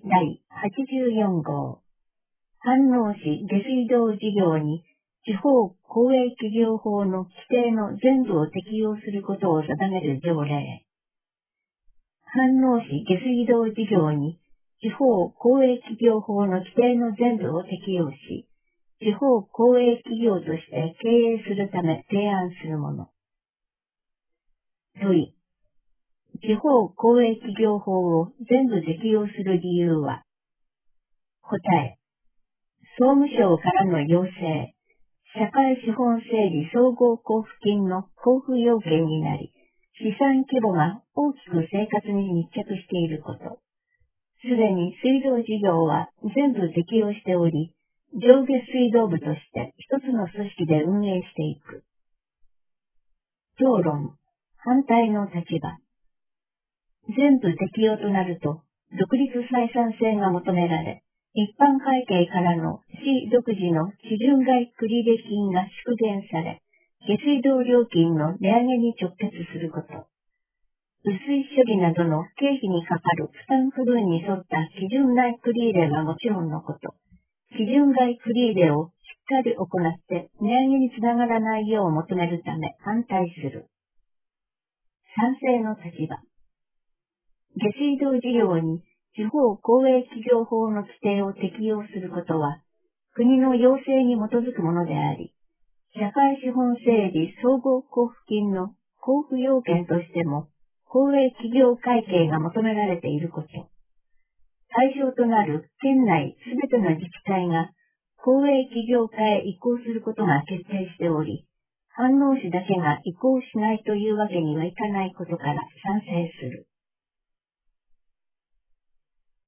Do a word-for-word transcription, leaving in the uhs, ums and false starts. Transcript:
だいはちじゅうよん号。飯能市下水道事業に地方公営企業法の規定の全部を適用することを定める条例。飯能市下水道事業に地方公営企業法の規定の全部を適用し、地方公営企業として経営するため提案するもの。問い。地方公営企業法を全部適用する理由は？答え。総務省からの要請、社会資本整理総合交付金の交付要件になり、資産規模が大きく生活に密着していること。すでに水道事業は全部適用しており、上下水道部として一つの組織で運営していく。討論。反対の立場。全部適用となると、独立採算性が求められ、一般会計からの市独自の基準外繰入金が縮減され、下水道料金の値上げに直結すること。雨水処理などの経費にかかる負担区分に沿った基準内繰入はもちろんのこと、基準外繰入をしっかり行って値上げにつながらないよう求めるため反対する。賛成の立場。下水道事業に地方公営企業法の規定を適用することは、国の要請に基づくものであり、社会資本整理総合交付金の交付要件としても、公営企業会計が求められていること。対象となる県内すべての自治体が公営企業化へ移行することが決定しており、飯能市だけが移行しないというわけにはいかないことから賛成する。